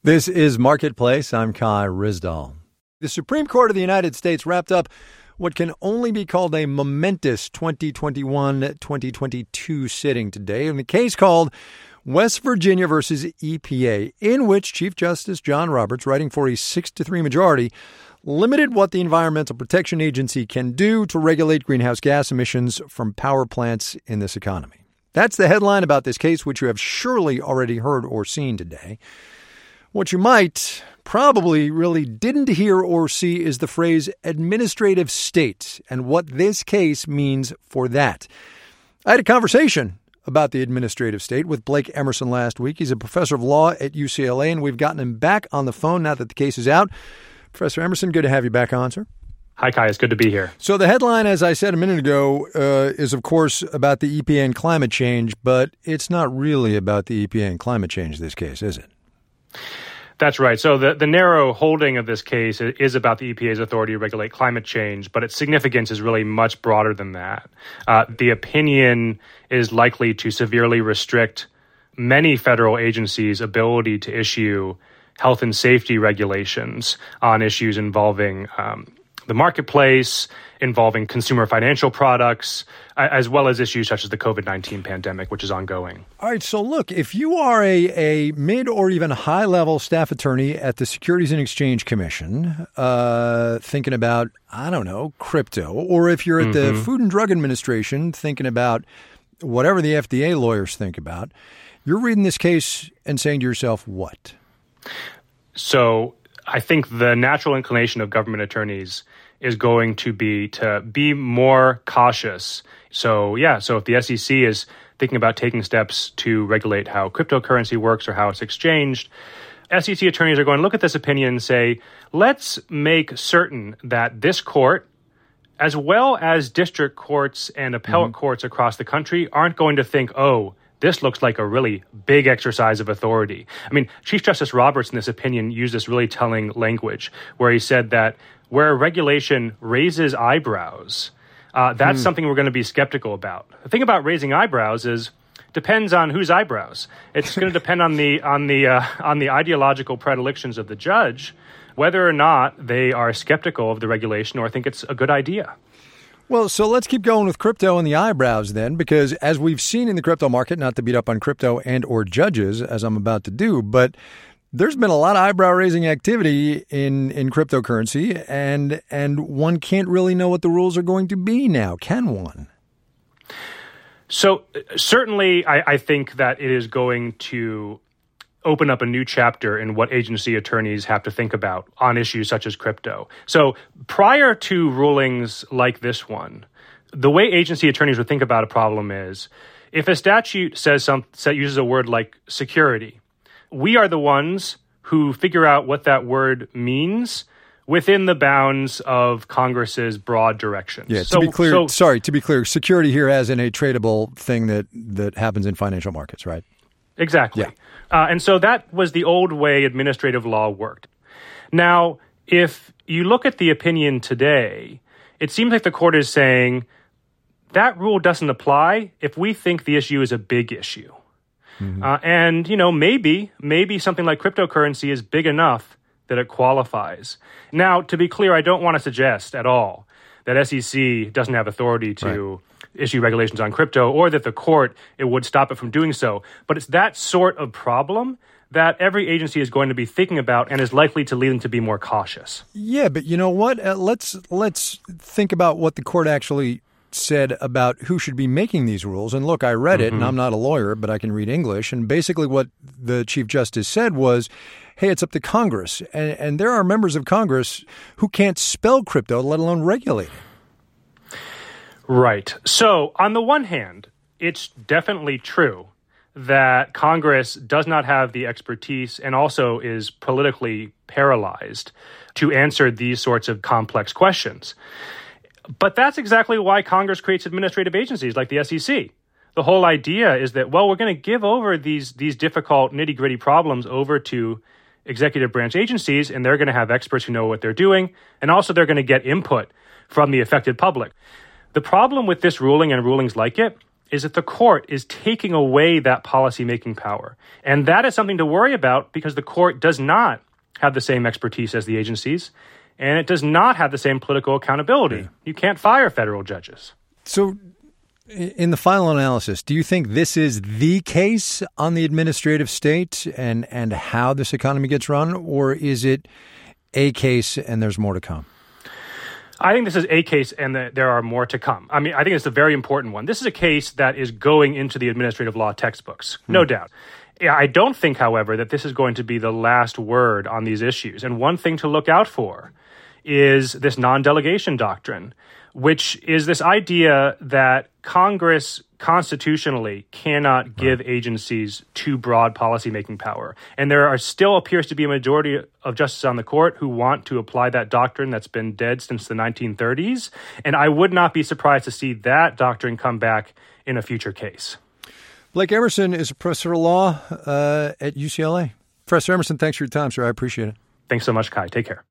This is Marketplace. I'm Kai Ryssdal. The Supreme Court of the United States wrapped up what can only be called a momentous 2021-2022 sitting today in the case called West Virginia versus EPA, in which Chief Justice John Roberts, writing for a 6-3 majority, limited what the Environmental Protection Agency can do to regulate greenhouse gas emissions from power plants in this economy. That's the headline about this case, which you have surely already heard or seen today. What you might probably really didn't hear or see is the phrase administrative state and what this case means for that. I had a conversation about the administrative state with Blake Emerson last week. He's a professor of law at UCLA, and we've gotten him back on the phone now that the case is out. Professor Emerson, good to have you back on, sir. Hi, Kai. It's good to be here. So the headline, as I said a minute ago, is, of course, about the EPA and climate change, but it's not really about the EPA and climate change, this case, is it? That's right. So the narrow holding of this case is about the EPA's authority to regulate climate change, but its significance is really much broader than that. The opinion is likely to severely restrict many federal agencies' ability to issue health and safety regulations on issues involving the marketplace, involving consumer financial products, as well as issues such as the COVID-19 pandemic, which is ongoing. All right. So look, if you are a mid or even high-level staff attorney at the Securities and Exchange Commission, thinking about, I don't know, crypto, or if you're at the Food and Drug Administration thinking about whatever the FDA lawyers think about, you're reading this case and saying to yourself, what? So I think the natural inclination of government attorneys is going to be more cautious. So if the SEC is thinking about taking steps to regulate how cryptocurrency works or how it's exchanged, SEC attorneys are going to look at this opinion and say, let's make certain that this court, as well as district courts and appellate courts across the country, aren't going to think, oh, this looks like a really big exercise of authority. I mean, Chief Justice Roberts in this opinion used this really telling language where he said that where a regulation raises eyebrows, that's something we're going to be skeptical about. The thing about raising eyebrows is depends on whose eyebrows. It's going to depend on the ideological predilections of the judge, whether or not they are skeptical of the regulation or think it's a good idea. Well, so let's keep going with crypto and the eyebrows then, because as we've seen in the crypto market, not to beat up on crypto and or judges, as I'm about to do, but there's been a lot of eyebrow-raising activity in cryptocurrency, and one can't really know what the rules are going to be now, can one? So certainly I think that it is going to open up a new chapter in what agency attorneys have to think about on issues such as crypto. So prior to rulings like this one, the way agency attorneys would think about a problem is if a statute uses a word like security, we are the ones who figure out what that word means within the bounds of Congress's broad directions. Yeah, to be clear, security here as in a tradable thing that happens in financial markets, right? Exactly. Yeah. And so that was the old way administrative law worked. Now, if you look at the opinion today, it seems like the court is saying that rule doesn't apply if we think the issue is a big issue. And maybe something like cryptocurrency is big enough that it qualifies. Now, to be clear, I don't want to suggest at all that SEC doesn't have authority to issue regulations on crypto or that the court would stop it from doing so. But it's that sort of problem that every agency is going to be thinking about and is likely to lead them to be more cautious. Yeah, but you know what? Let's think about what the court actually said about who should be making these rules. And look, I read it, and I'm not a lawyer, but I can read English. And basically what the Chief Justice said was, hey, it's up to Congress. And there are members of Congress who can't spell crypto, let alone regulate it. Right. So on the one hand, it's definitely true that Congress does not have the expertise and also is politically paralyzed to answer these sorts of complex questions. But that's exactly why Congress creates administrative agencies like the SEC. The whole idea is that, well, we're going to give over these difficult nitty-gritty problems over to executive branch agencies, and they're going to have experts who know what they're doing, and also they're going to get input from the affected public. The problem with this ruling and rulings like it is that the court is taking away that policymaking power. And that is something to worry about because the court does not have the same expertise as the agencies, and it does not have the same political accountability. Yeah. You can't fire federal judges. So in the final analysis, do you think this is the case on the administrative state and how this economy gets run, or is it a case and there's more to come? I think this is a case and there are more to come. I mean, I think it's a very important one. This is a case that is going into the administrative law textbooks, no doubt. Yeah, I don't think, however, that this is going to be the last word on these issues. And one thing to look out for is this non-delegation doctrine, which is this idea that Congress constitutionally cannot give agencies too broad policymaking power. And there still appears to be a majority of justices on the court who want to apply that doctrine that's been dead since the 1930s. And I would not be surprised to see that doctrine come back in a future case. Blake Emerson is a professor of law at UCLA. Professor Emerson, thanks for your time, sir. I appreciate it. Thanks so much, Kai. Take care.